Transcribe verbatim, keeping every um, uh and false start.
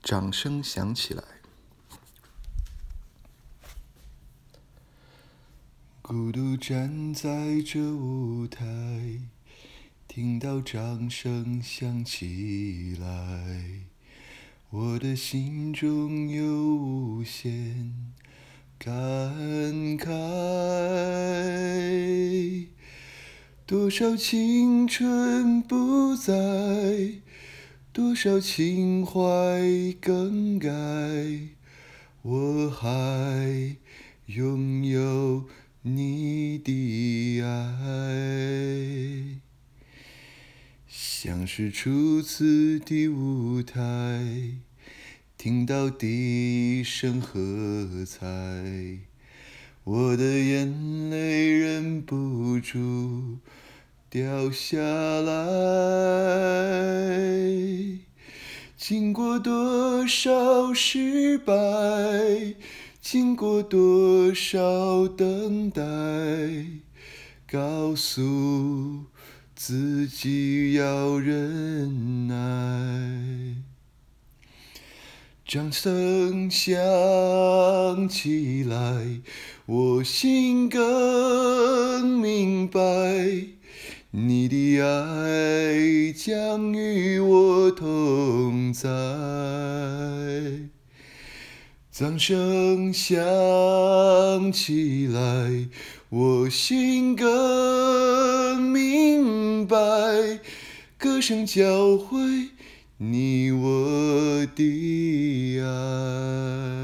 掌声响起来。孤独站在这舞台，听到掌声响起来，我的心中有无限感慨。多少青春不在，多少情怀更改，我还拥有你的爱。像是初次的舞台，听到第一声喝彩，我的眼泪忍不住掉下来。经过多少失败，经过多少等待，告诉自己要忍耐。掌声响起来，我心更明白，你的爱将与我同在。掌声响起来，我心更明白，歌声教会你我的爱。